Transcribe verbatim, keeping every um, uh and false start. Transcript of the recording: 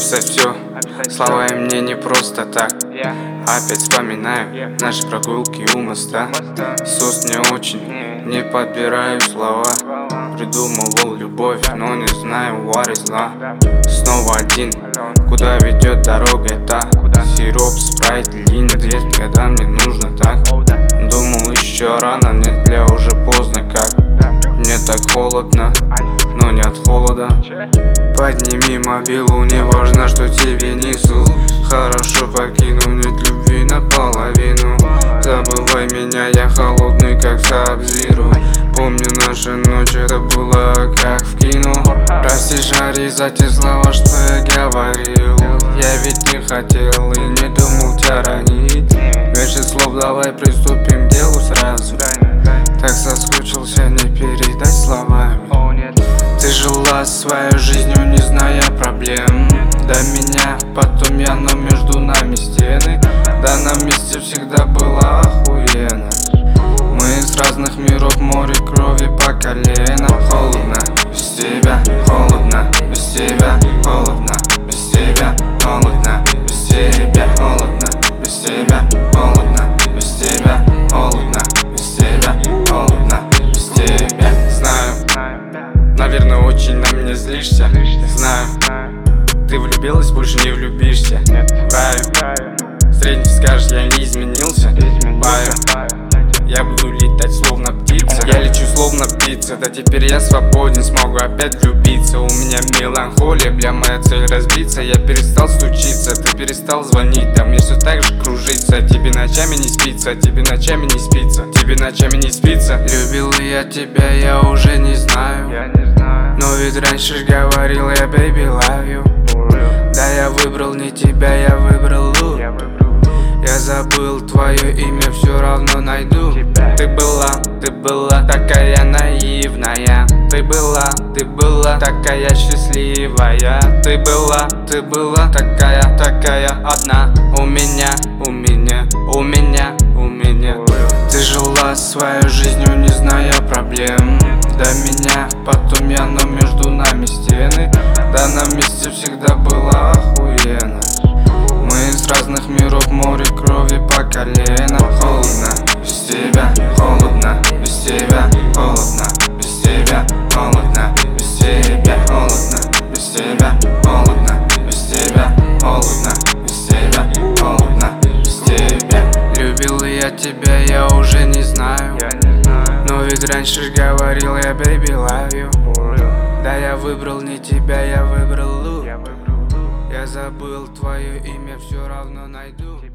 описать все. Слова и мне не просто так. Опять вспоминаю наши прогулки у моста. С уст не очень, не подбираю слова. Придумывал любовь, но не знаю, what is love. Снова один, куда ведет дорога та. Сироп, спрайт, линия, дверь, когда мне нужно так. Думал еще рано, нет, для уже поздно как. Мне так холодно, но не от холода. Подними мобилу, не важно, что тебе несу. Хорошо покинул, нет любви наполовину. Забывай меня, я холодный, как Саб-Зиро. Помню наши ночи, это было как в кино. Прости, Шари, за те слова, что я говорил. Я ведь не хотел и не думал тебя ранить. Меньше слов, давай приступим к делу сразу. Так соскучился, не передать словами. Ты жила своей жизнью, не зная проблем. До меня, потом я, но между нами стены. Да, на месте всегда было охуенно. Мы из разных миров, море крови по колено. Холодно, без тебя, холодно, без тебя, холодно, без тебя, холодно, без тебя, холодно, без тебя, холодно, без тебя, холодно, без тебя, холодно, без тебя. Знаю, наверное, очень на меня злишься. Знаю, ты влюбилась, больше не влюбишься. Баю, средний скажешь, я не изменился. Баю, я буду летать словно птица. Я лечу словно птица, да теперь я свободен, смогу опять влюбиться. У меня меланхолия, бля, моя цель разбиться. Я перестал стучиться, ты перестал звонить. Да мне все так же кружится. Тебе ночами не спится, тебе ночами не спится, тебе ночами не спится. Любил ли я тебя, я уже не знаю. Но ведь раньше ж говорил я, baby, love you. Да я выбрал не тебя, я выбрал лу. Я забыл твое имя, все равно найду. Ты была, ты была такая наивная. Ты была, ты была такая счастливая. Ты была, ты была такая, такая одна. У меня, у меня, у меня, у меня. Ты жила своей жизнью, не зная проблем. До меня, потом я, но между нами стены. Да, на месте всегда было охуенно. Мы из разных миров, море крови по колено. Холодно, без тебя, холодно, без тебя, холодно, без тебя, холодно, без тебя, холодно, без тебя, холодно, без тебя, холодно, без тебя, холодно, без тебя. Любил ли я тебя, я уже не знаю. Но ведь раньше ж говорил я, baby, love you. Да я выбрал не тебя, я выбрал лу. Я забыл твое имя, все равно найду.